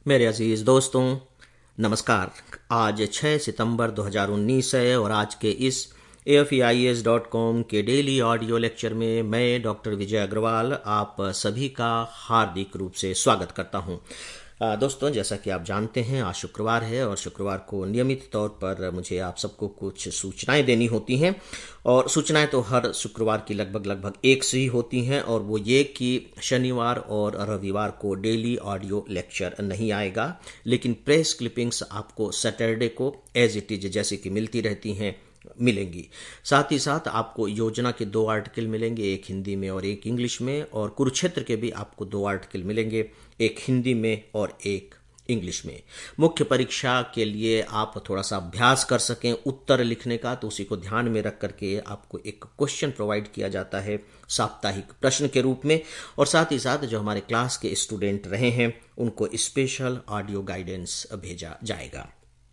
मेरे अजीज दोस्तों, नमस्कार। आज 6 सितंबर 2019 है और आज के इस AFEIS.com के डेली ऑडियो लेक्चर में मैं डॉक्टर विजय अग्रवाल आप सभी का हार्दिक रूप से स्वागत करता हूं। दोस्तों, जैसा कि आप जानते हैं, आज शुक्रवार है और शुक्रवार को नियमित तौर पर मुझे आप सबको कुछ सूचनाएं देनी होती हैं और सूचनाएं तो हर शुक्रवार की लगभग एक से ही होती हैं और वो ये कि शनिवार और रविवार को डेली ऑडियो लेक्चर नहीं आएगा, लेकिन प्रेस क्लिपिंग्स आपको सैटरडे को एज इट इज जैसे कि मिलती रहती हैं मिलेंगी। साथ ही साथ आपको योजना के 2 आर्टिकल मिलेंगे, एक हिंदी में और एक इंग्लिश में, और कुरुक्षेत्र के भी आपको 2 आर्टिकल मिलेंगे, एक हिंदी में और एक इंग्लिश में। मुख्य परीक्षा के लिए आप थोड़ा सा अभ्यास कर सकें उत्तर लिखने का, तो उसी को ध्यान में रख करके आपको एक क्वेश्चन प्रोवाइड किया जाता है साप्ताहिक प्रश्न के रूप में, और साथ ही साथ जो हमारे क्लास के स्टूडेंट रहे हैं उनको स्पेशल ऑडियो गाइडेंस भेजा जाएगा।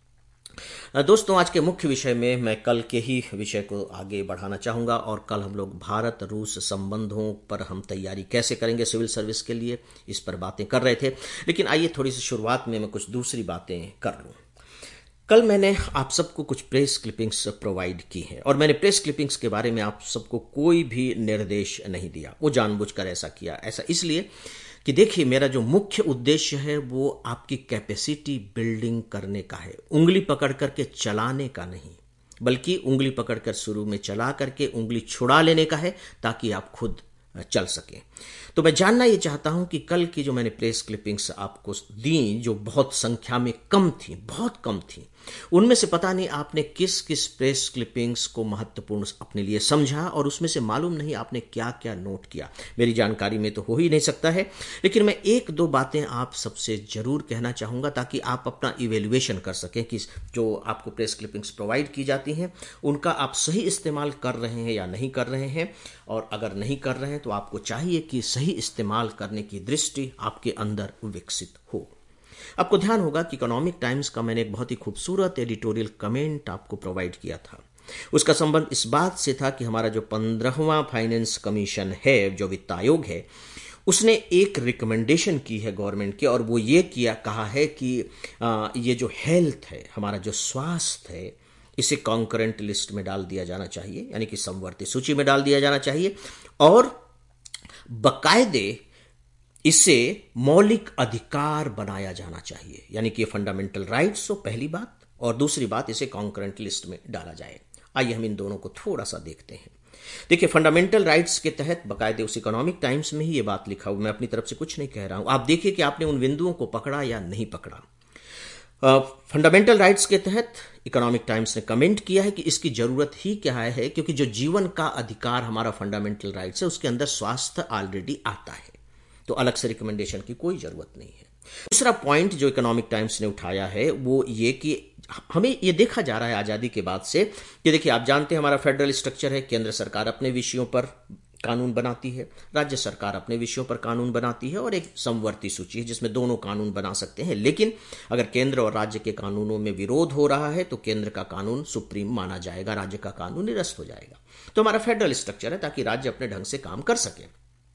दोस्तों, आज के मुख्य विषय में मैं कल के ही विषय को आगे बढ़ाना चाहूँगा और कल हम लोग भारत रूस संबंधों पर हम तैयारी कैसे करेंगे सिविल सर्विस के लिए, इस पर बातें कर रहे थे। लेकिन आइए थोड़ी सी शुरुआत में मैं कुछ दूसरी बातें कर लूँ। कल मैंने आप सबको कुछ प्रेस क्लिपिंग्स प्रोवाइड की हैं और मैंने प्रेस क्लिपिंग्स के बारे में आप सबको कोई भी निर्देश नहीं दिया। वो जानबूझकर ऐसा किया, ऐसा इसलिए कि देखिए, मेरा जो मुख्य उद्देश्य है वो आपकी कैपेसिटी बिल्डिंग करने का है, उंगली पकड़ करके चलाने का नहीं, बल्कि उंगली पकड़कर शुरू में चला करके उंगली छुड़ा लेने का है ताकि आप खुद चल सकें। तो मैं जानना ये चाहता हूं कि कल की जो मैंने प्रेस क्लिपिंग्स आपको दी, जो बहुत संख्या में कम थी, बहुत कम थी, उनमें से पता नहीं आपने किस किस प्रेस क्लिपिंग्स को महत्वपूर्ण अपने लिए समझा और उसमें से मालूम नहीं आपने क्या क्या नोट किया। मेरी जानकारी में तो हो ही नहीं सकता है, लेकिन मैं 1-2 बातें आप सबसे जरूर कहना चाहूंगा ताकि आप अपना इवेल्युएशन कर सकें कि जो आपको प्रेस क्लिपिंग्स प्रोवाइड की जाती हैं उनका आप सही इस्तेमाल कर रहे हैं या नहीं कर रहे हैं, और अगर नहीं कर रहे हैं तो आपको चाहिए कि सही इस्तेमाल करने की दृष्टि आपके अंदर विकसित हो। आपको ध्यान होगा कि इकोनॉमिक टाइम्स का मैंने एक बहुत ही खूबसूरत एडिटोरियल कमेंट आपको प्रोवाइड किया था। उसका संबंध इस बात से था कि हमारा जो 15वां फाइनेंस कमीशन है, जो वित्त आयोग है, उसने एक रिकमेंडेशन की है गवर्नमेंट की, और वो ये कहा है कि ये जो हेल्थ है, हमारा जो स्वास्थ्य है, इसे कॉन्करेंट लिस्ट में डाल दिया जाना चाहिए, यानी कि समवर्ती सूची में डाल दिया जाना चाहिए, और बकायदे इसे मौलिक अधिकार बनाया जाना चाहिए, यानी कि फंडामेंटल राइट्स हो, पहली बात, और दूसरी बात इसे कॉन्करेंट लिस्ट में डाला जाए। आइए हम इन दोनों को थोड़ा सा देखते हैं। देखिए, फंडामेंटल राइट्स के तहत बकायदे उस इकोनॉमिक टाइम्स में ही ये बात लिखा हुआ, मैं अपनी तरफ से कुछ नहीं कह रहा हूं। आप देखिए कि आपने उन बिंदुओं को पकड़ा या नहीं पकड़ा। फंडामेंटल राइट्स के तहत इकोनॉमिक टाइम्स ने कमेंट किया है कि इसकी जरूरत ही क्या है, क्योंकि जो जीवन का अधिकार हमारा फंडामेंटल राइट्स है उसके अंदर स्वास्थ्य ऑलरेडी आता है, तो अलग से रिकमेंडेशन की कोई जरूरत नहीं है। दूसरा पॉइंट जो इकोनॉमिक टाइम्स ने उठाया है वो ये कि हमें ये देखा जा रहा है आजादी के बाद से कि देखिए, आप जानते हैं हमारा फेडरल स्ट्रक्चर है, केंद्र सरकार अपने विषयों पर कानून बनाती है, राज्य सरकार अपने विषयों पर कानून बनाती है, और एक समवर्ती सूची है जिसमें दोनों कानून बना सकते हैं। लेकिन अगर केंद्र और राज्य के कानूनों में विरोध हो रहा है तो केंद्र का कानून सुप्रीम माना जाएगा, राज्य का कानून निरस्त हो जाएगा। तो हमारा फेडरल स्ट्रक्चर है ताकि राज्य अपने ढंग से काम कर सके।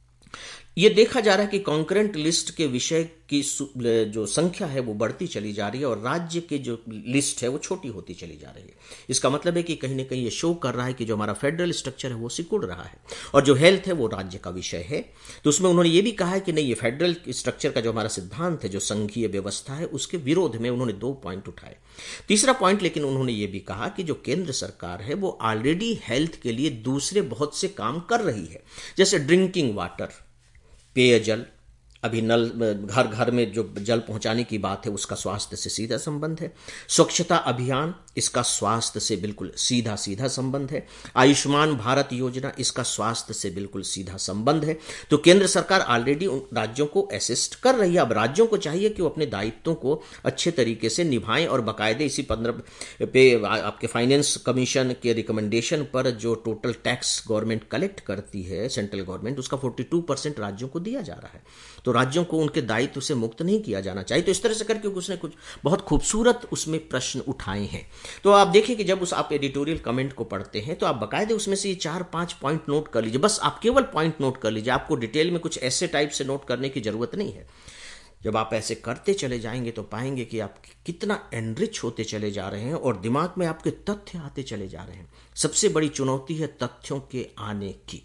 ये देखा जा रहा है कि कॉन्करेंट लिस्ट के विषय की जो संख्या है वो बढ़ती चली जा रही है और राज्य की जो लिस्ट है वो छोटी होती चली जा रही है। इसका मतलब है कि कहीं ना कहीं ये शो कर रहा है कि जो हमारा फेडरल स्ट्रक्चर है वो सिकुड़ रहा है और जो हेल्थ है वो राज्य का विषय है। तो उसमें उन्होंने ये भी कहा है कि नहीं, ये फेडरल स्ट्रक्चर का जो हमारा सिद्धांत है, जो संघीय व्यवस्था है, उसके विरोध में उन्होंने 2 पॉइंट उठाए। तीसरा पॉइंट लेकिन उन्होंने ये भी कहा कि जो केंद्र सरकार है वो ऑलरेडी हेल्थ के लिए दूसरे बहुत से काम कर रही है, जैसे ड्रिंकिंग वाटर, पेयजल, अभी नल घर घर में जो जल पहुंचाने की बात है उसका स्वास्थ्य से सीधा संबंध है। स्वच्छता अभियान, इसका स्वास्थ्य से बिल्कुल सीधा संबंध है। आयुष्मान भारत योजना, इसका स्वास्थ्य से बिल्कुल सीधा संबंध है। तो केंद्र सरकार ऑलरेडी उन राज्यों को असिस्ट कर रही है। अब राज्यों को चाहिए कि वो अपने दायित्वों को अच्छे तरीके से निभाएं और बाकायदे इसी 15 पे आपके फाइनेंस कमीशन के रिकमेंडेशन पर जो टोटल टैक्स गवर्नमेंट कलेक्ट करती है, सेंट्रल गवर्नमेंट, उसका 42% राज्यों को दिया जा रहा है। तो राज्यों को उनके दायित्व से मुक्त नहीं किया जाना चाहिए। तो इस तरह से करके उसने कुछ बहुत खूबसूरत उसमें प्रश्न उठाए हैं। तो आप देखिए कि जब आप एडिटोरियल कमेंट को पढ़ते हैं तो आप बाकायदे उसमें से ये 4-5 पॉइंट नोट कर लीजिए। बस आप केवल पॉइंट नोट कर लीजिए, आपको डिटेल में कुछ ऐसे टाइप से नोट करने की जरूरत नहीं है। जब आप ऐसे करते चले जाएंगे तो पाएंगे कि आप कितना एनरिच होते चले जा रहे हैं और दिमाग में आपके तथ्य आते चले जा रहे हैं। सबसे बड़ी चुनौती है तथ्यों के आने की।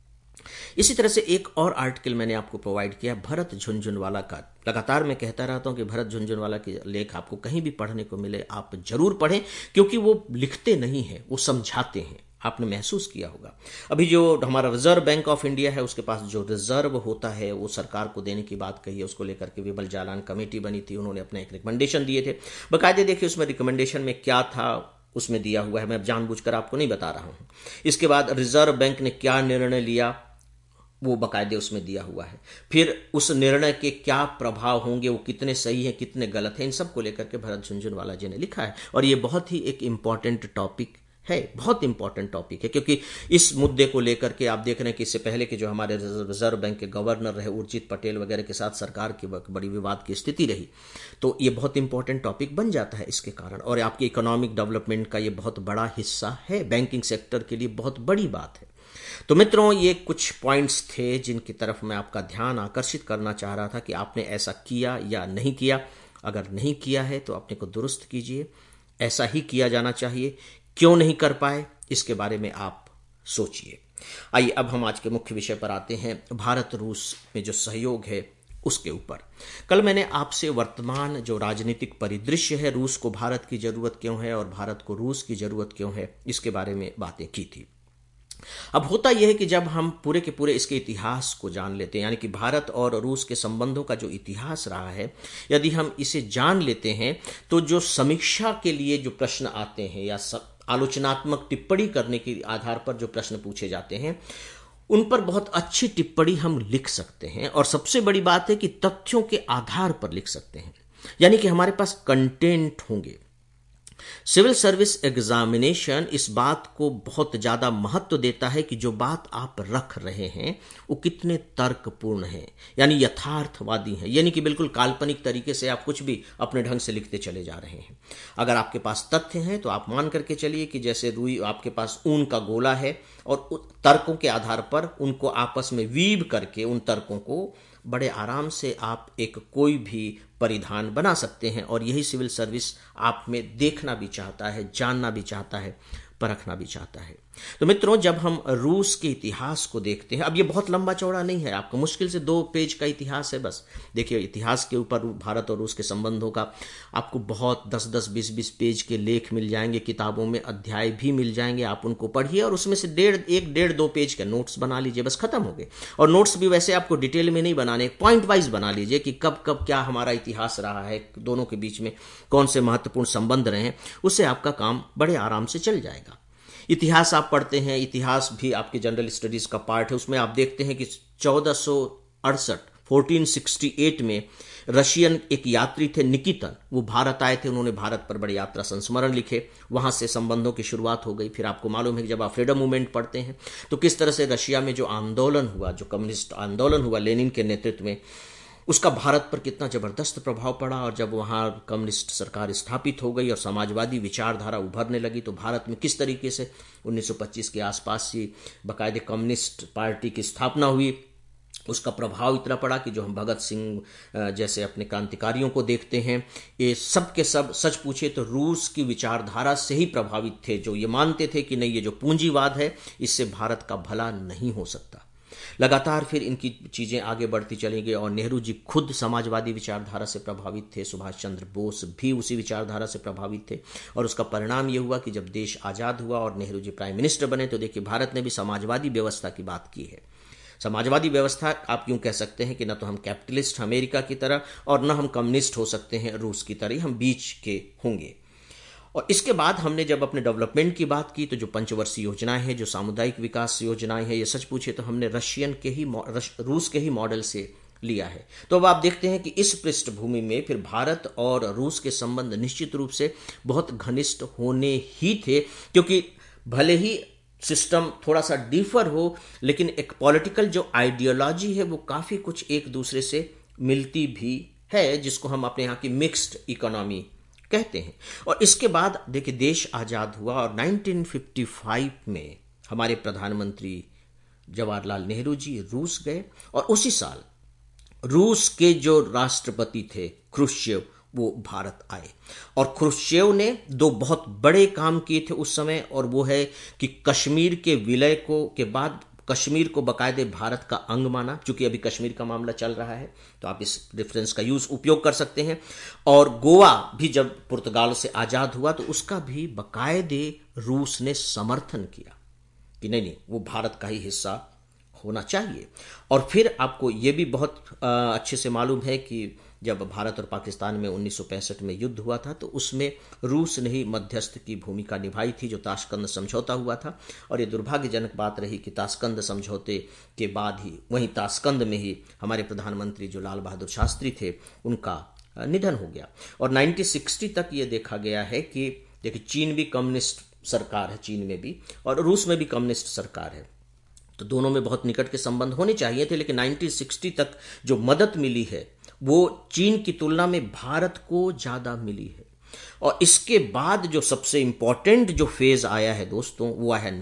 इसी तरह से एक और आर्टिकल मैंने आपको प्रोवाइड किया भरत झुनझुनवाला का। लगातार मैं कहता रहता हूं कि भरत झुनझुनवाला के लेख आपको कहीं भी पढ़ने को मिले आप जरूर पढ़ें, क्योंकि वो लिखते नहीं हैं, वो समझाते हैं। आपने महसूस किया होगा अभी जो हमारा रिजर्व बैंक ऑफ इंडिया है उसके पास जो रिजर्व होता है वो सरकार को देने की बात कही है, उसको लेकर के विमल जालान कमेटी बनी थी, उन्होंने अपने एक रिकमेंडेशन दिए थे। बाकायदे देखिए उसमें रिकमेंडेशन में क्या था उसमें दिया हुआ है, मैं जानबूझकर आपको नहीं बता रहा हूं। इसके बाद रिजर्व बैंक ने क्या निर्णय लिया वो बाकायदे उसमें दिया हुआ है। फिर उस निर्णय के क्या प्रभाव होंगे, वो कितने सही हैं कितने गलत हैं, इन सब को लेकर के भरत झुनझुनवाला जी ने लिखा है। और ये बहुत ही एक इंपॉर्टेंट टॉपिक है, बहुत इंपॉर्टेंट टॉपिक है, क्योंकि इस मुद्दे को लेकर के आप देख रहे हैं कि इससे पहले के जो हमारे रिजर्व बैंक के गवर्नर रहे उर्जित पटेल वगैरह के साथ सरकार की बड़ी विवाद की स्थिति रही, तो ये बहुत इंपॉर्टेंट टॉपिक बन जाता है इसके कारण। और आपकी इकोनॉमिक डेवलपमेंट का ये बहुत बड़ा हिस्सा है, बैंकिंग सेक्टर के लिए बहुत बड़ी बात है। तो मित्रों ये कुछ पॉइंट्स थे जिनकी तरफ मैं आपका ध्यान आकर्षित करना चाह रहा था कि आपने ऐसा किया या नहीं किया। अगर नहीं किया है तो अपने को दुरुस्त कीजिए, ऐसा ही किया जाना चाहिए। क्यों नहीं कर पाए इसके बारे में आप सोचिए। आइए अब हम आज के मुख्य विषय पर आते हैं, भारत रूस में जो सहयोग है उसके ऊपर। कल मैंने आपसे वर्तमान जो राजनीतिक परिदृश्य है, रूस को भारत की जरूरत क्यों है और भारत को रूस की जरूरत क्यों है, इसके बारे में बातें की थी। अब होता यह है कि जब हम पूरे के पूरे इसके इतिहास को जान लेते हैं, यानी कि भारत और रूस के संबंधों का जो इतिहास रहा है, यदि हम इसे जान लेते हैं तो जो समीक्षा के लिए जो प्रश्न आते हैं या आलोचनात्मक टिप्पणी करने के आधार पर जो प्रश्न पूछे जाते हैं उन पर बहुत अच्छी टिप्पणी हम लिख सकते हैं। और सबसे बड़ी बात है कि तथ्यों के आधार पर लिख सकते हैं, यानी कि हमारे पास कंटेंट होंगे। सिविल सर्विस एग्जामिनेशन इस बात को बहुत ज्यादा महत्व देता है कि जो बात आप रख रहे हैं वो कितने तर्कपूर्ण है, यानी यथार्थवादी है, यानी कि बिल्कुल काल्पनिक तरीके से आप कुछ भी अपने ढंग से लिखते चले जा रहे हैं। अगर आपके पास तथ्य हैं तो आप मान करके चलिए कि जैसे रुई आपके पास ऊन का गोला है और तर्कों के आधार पर उनको आपस में वीव करके उन तर्कों को बड़े आराम से आप एक कोई भी परिधान बना सकते हैं। और यही सिविल सर्विस आप में देखना भी चाहता है, जानना भी चाहता है, परखना भी चाहता है। तो मित्रों जब हम रूस के इतिहास को देखते हैं, अब ये बहुत लंबा चौड़ा नहीं है, आपको मुश्किल से 2 पेज का इतिहास है बस। देखिए इतिहास के ऊपर भारत और रूस के संबंधों का आपको बहुत 10-10, 20-20 पेज के लेख मिल जाएंगे, किताबों में अध्याय भी मिल जाएंगे, आप उनको पढ़िए और उसमें से 1.5-2 पेज के नोट्स बना लीजिए, बस खत्म हो गए। और नोट्स भी वैसे आपको डिटेल में नहीं बनाने, पॉइंट वाइज बना लीजिए कि कब कब क्या हमारा इतिहास रहा है, दोनों के बीच में कौन से महत्वपूर्ण संबंध रहे हैं, उससे आपका काम बड़े आराम से चल जाएगा। इतिहास आप पढ़ते हैं, इतिहास भी आपके जनरल स्टडीज का पार्ट है, उसमें आप देखते हैं कि 1468 में रशियन एक यात्री थे निकितन, वो भारत आए थे, उन्होंने भारत पर बड़े यात्रा संस्मरण लिखे, वहां से संबंधों की शुरुआत हो गई। फिर आपको मालूम है कि जब आप फ्रीडम मूवमेंट पढ़ते हैं तो किस तरह से रशिया में जो आंदोलन हुआ, जो कम्युनिस्ट आंदोलन हुआ लेनिन के नेतृत्व में, उसका भारत पर कितना जबरदस्त प्रभाव पड़ा। और जब वहां कम्युनिस्ट सरकार स्थापित हो गई और समाजवादी विचारधारा उभरने लगी तो भारत में किस तरीके से 1925 के आसपास ही बाकायदे कम्युनिस्ट पार्टी की स्थापना हुई, उसका प्रभाव इतना पड़ा कि जो हम भगत सिंह जैसे अपने क्रांतिकारियों को देखते हैं, ये सब के सब सच पूछे तो रूस की विचारधारा से ही प्रभावित थे, जो ये मानते थे कि नहीं ये जो पूंजीवाद है इससे भारत का भला नहीं हो सकता। लगातार फिर इनकी चीजें आगे बढ़ती चली गई और नेहरू जी खुद समाजवादी विचारधारा से प्रभावित थे, सुभाष चंद्र बोस भी उसी विचारधारा से प्रभावित थे। और उसका परिणाम यह हुआ कि जब देश आजाद हुआ और नेहरू जी प्राइम मिनिस्टर बने तो देखिए भारत ने भी समाजवादी व्यवस्था की बात की है। समाजवादी व्यवस्था आप यूं कह सकते हैं कि न तो हम कैपिटलिस्ट अमेरिका की तरह और न हम कम्युनिस्ट हो सकते हैं रूस की तरह, हम बीच के होंगे। और इसके बाद हमने जब अपने डेवलपमेंट की बात की तो जो पंचवर्षीय योजनाएं हैं, जो सामुदायिक विकास योजनाएं हैं, ये सच पूछे तो हमने रूस के ही मॉडल से लिया है। तो अब आप देखते हैं कि इस पृष्ठभूमि में फिर भारत और रूस के संबंध निश्चित रूप से बहुत घनिष्ठ होने ही थे, क्योंकि भले ही सिस्टम थोड़ा सा डिफर हो लेकिन एक पॉलिटिकल जो आइडियोलॉजी है वो काफी कुछ एक दूसरे से मिलती भी है, जिसको हम अपने यहाँ की मिक्स्ड इकोनॉमी कहते हैं। और इसके बाद देखिए देश आजाद हुआ और 1955 में हमारे प्रधानमंत्री जवाहरलाल नेहरू जी रूस गए और उसी साल रूस के जो राष्ट्रपति थे क्रुश्चेव, वो भारत आए और क्रुश्चेव ने दो बहुत बड़े काम किए थे उस समय, और वो है कि कश्मीर के विलय को के बाद कश्मीर को बाकायदे भारत का अंग माना। चूंकि अभी कश्मीर का मामला चल रहा है तो आप इस रेफरेंस का उपयोग कर सकते हैं। और गोवा भी जब पुर्तगाल से आजाद हुआ तो उसका भी बाकायदे रूस ने समर्थन किया कि नहीं नहीं, वो भारत का ही हिस्सा होना चाहिए। और फिर आपको ये भी बहुत अच्छे से मालूम है कि जब भारत और पाकिस्तान में 1965 में युद्ध हुआ था तो उसमें रूस ने ही मध्यस्थ की भूमिका निभाई थी, जो ताशकंद समझौता हुआ था। और ये दुर्भाग्यजनक बात रही कि ताशकंद समझौते के बाद ही, वहीं ताशकंद में ही हमारे प्रधानमंत्री जो लाल बहादुर शास्त्री थे, उनका निधन हो गया। और 1960 तक ये देखा गया है कि देखिए, चीन भी कम्युनिस्ट सरकार है, चीन में भी, और रूस में भी कम्युनिस्ट सरकार है, तो दोनों में बहुत निकट के संबंध होने चाहिए थे। लेकिन 1960 तक जो मदद मिली है वो चीन की तुलना में भारत को ज्यादा मिली है। और इसके बाद जो सबसे इंपॉर्टेंट जो फेज आया है दोस्तों, वो आया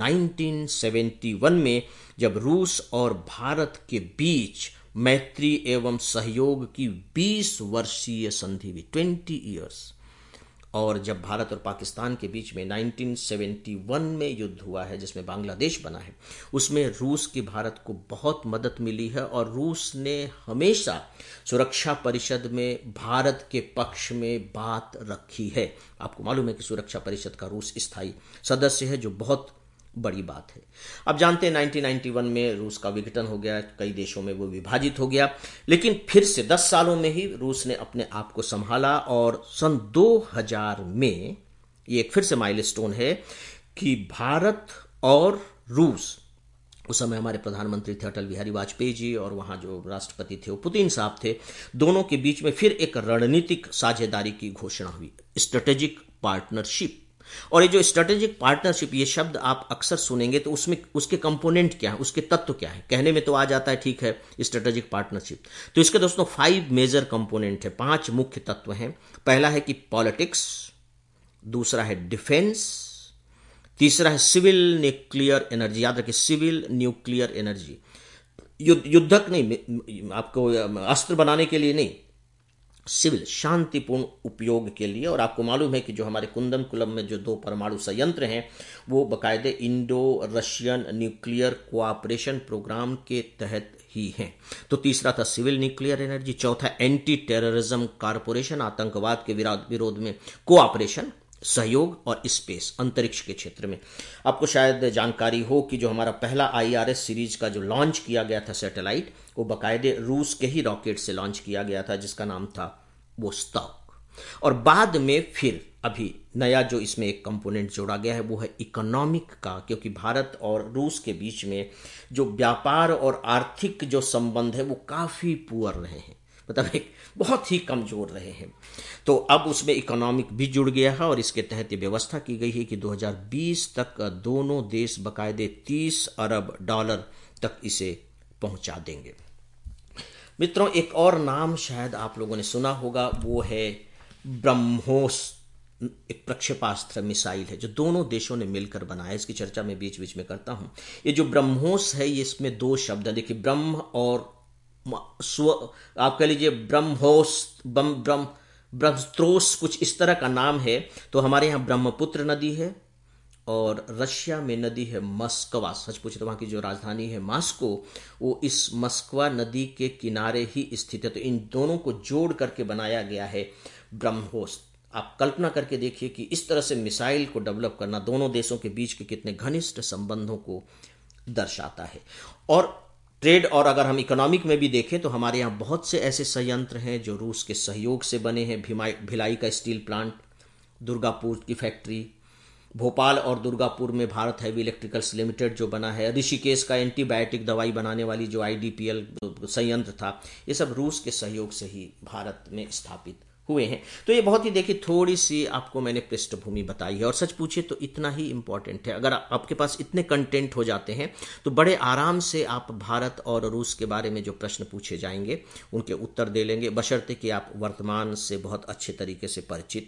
1971 में, जब रूस और भारत के बीच मैत्री एवं सहयोग की 20 वर्षीय संधि हुई, 20 ईयर्स। और जब भारत और पाकिस्तान के बीच में 1971 में युद्ध हुआ है, जिसमें बांग्लादेश बना है, उसमें रूस की भारत को बहुत मदद मिली है। और रूस ने हमेशा सुरक्षा परिषद में भारत के पक्ष में बात रखी है। आपको मालूम है कि सुरक्षा परिषद का रूस स्थायी सदस्य है, जो बहुत बड़ी बात है। अब जानते हैं 1991 में रूस का विघटन हो गया, कई देशों में वो विभाजित हो गया, लेकिन फिर से 10 सालों में ही रूस ने अपने आप को संभाला। और सन 2000 में ये एक फिर से माइलस्टोन है कि भारत और रूस, उस समय हमारे प्रधानमंत्री थे अटल बिहारी वाजपेयी जी, और वहां जो राष्ट्रपति थे वो पुतिन साहब थे, दोनों के बीच में फिर एक रणनीतिक साझेदारी की घोषणा हुई, स्ट्रेटेजिक पार्टनरशिप। और ये जो स्ट्रेटेजिक पार्टनरशिप, ये शब्द आप अक्सर सुनेंगे, तो उसमें उसके कंपोनेंट क्या है, उसके तत्व क्या है। कहने में तो आ जाता है ठीक है स्ट्रेटेजिक पार्टनरशिप, तो इसके दोस्तों 5 मेजर कंपोनेंट है, 5 मुख्य तत्व हैं। पहला है कि पॉलिटिक्स, दूसरा है डिफेंस, तीसरा है सिविल न्यूक्लियर एनर्जी। याद रखिए, सिविल न्यूक्लियर एनर्जी, युद्धक नहीं, आपको अस्त्र बनाने के लिए नहीं, सिविल शांतिपूर्ण उपयोग के लिए। और आपको मालूम है कि जो हमारे कुंदनकुलम में जो 2 परमाणु संयंत्र हैं, वो बाकायदे Indo Russian nuclear cooperation programme के तहत ही हैं। तो तीसरा था सिविल न्यूक्लियर एनर्जी। चौथा एंटी टेररिज्म कॉरपोरेशन, आतंकवाद के विरोध में कोऑपरेशन, सहयोग। और स्पेस, अंतरिक्ष के क्षेत्र में आपको शायद जानकारी हो कि जो हमारा पहला IRS सीरीज का जो लॉन्च किया गया था सैटेलाइट, वो बाकायदे रूस के ही रॉकेट से लॉन्च किया गया था, जिसका नाम था वोस्टॉक। और बाद में फिर अभी नया जो इसमें एक कंपोनेंट जोड़ा गया है, वो है इकोनॉमिक का, क्योंकि भारत और रूस के बीच में जो व्यापार और आर्थिक जो संबंध है वो काफी पुअर रहे हैं, मतलब एक बहुत ही कमजोर रहे हैं। तो अब उसमें इकोनॉमिक भी जुड़ गया है, और इसके तहत ये व्यवस्था की गई है कि 2020 तक दोनों देश बाकायदे $30 अरब तक इसे पहुंचा देंगे। मित्रों, एक और नाम शायद आप लोगों ने सुना होगा, वो है ब्रह्मोस, एक प्रक्षेपास्त्र मिसाइल है जो दोनों देशों ने मिलकर बनाया। इसकी चर्चा मैं बीच बीच में करता हूं। ये जो ब्रह्मोस है, ये इसमें 2 शब्द है, देखिए, ब्रह्म और आप कह लीजिए ब्रह्मोस, ब्रह्मस्त्रोस, कुछ इस तरह का नाम है। तो हमारे यहाँ ब्रह्मपुत्र नदी है, और रशिया में नदी है मस्कवा। सच पूछे तो वहां की जो राजधानी है मॉस्को, वो इस मस्कवा नदी के किनारे ही स्थित है। तो इन दोनों को जोड़ करके बनाया गया है ब्रह्मोस। आप कल्पना करके देखिए कि इस तरह से मिसाइल को डेवलप करना दोनों देशों के बीच के कितने घनिष्ठ संबंधों को दर्शाता है। और ट्रेड, और अगर हम इकोनॉमिक में भी देखें तो हमारे यहाँ बहुत से ऐसे संयंत्र हैं जो रूस के सहयोग से बने हैं। भिलाई का स्टील प्लांट, दुर्गापुर की फैक्ट्री, भोपाल और दुर्गापुर में भारत हैवी इलेक्ट्रिकल्स लिमिटेड जो बना है, ऋषिकेश का एंटीबायोटिक दवाई बनाने वाली जो IDPL संयंत्र था, ये सब रूस के सहयोग से ही भारत में स्थापित हुए हैं। तो ये बहुत ही, देखिए, थोड़ी सी आपको मैंने पृष्ठभूमि बताई है, और सच पूछे तो इतना ही इंपॉर्टेंट है। अगर आपके पास इतने कंटेंट हो जाते हैं तो बड़े आराम से आप भारत और रूस के बारे में जो प्रश्न पूछे जाएंगे उनके उत्तर दे लेंगे, बशर्ते कि आप वर्तमान से बहुत अच्छे तरीके से परिचित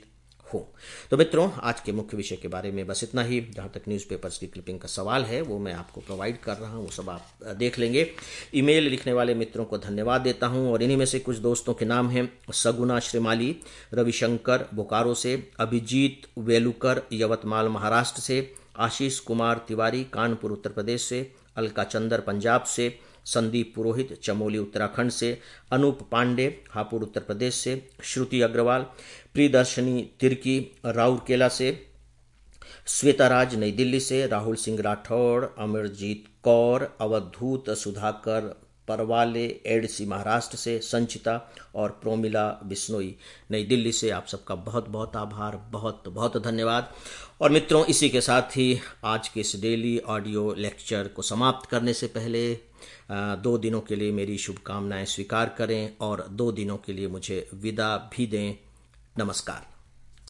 हूँ। तो मित्रों, आज के मुख्य विषय के बारे में बस इतना ही। जहाँ तक न्यूज़पेपर्स की क्लिपिंग का सवाल है वो मैं आपको प्रोवाइड कर रहा हूँ, वो सब आप देख लेंगे। ईमेल लिखने वाले मित्रों को धन्यवाद देता हूँ और इन्हीं में से कुछ दोस्तों के नाम हैं: सगुना श्रीमाली रविशंकर बोकारो से, अभिजीत वेलुकर यवतमाल महाराष्ट्र से, आशीष कुमार तिवारी कानपुर उत्तर प्रदेश से, अलका चंदर पंजाब से, संदीप पुरोहित चमोली उत्तराखंड से, अनूप पांडे हापुड़ उत्तर प्रदेश से, श्रुति अग्रवाल प्रियदर्शनी तिर्की राउरकेला से, श्वेता राज नई दिल्ली से, राहुल सिंह राठौड़, अमरजीत कौर, अवधूत सुधाकर परवाले एडसी महाराष्ट्र से, संचिता और प्रोमिला बिश्नोई नई दिल्ली से। आप सबका बहुत बहुत आभार, बहुत बहुत धन्यवाद। और मित्रों, इसी के साथ ही आज के इस डेली ऑडियो लेक्चर को समाप्त करने से पहले 2 दिनों के लिए मेरी शुभकामनाएं स्वीकार करें और 2 दिनों के लिए मुझे विदा भी दें। नमस्कार।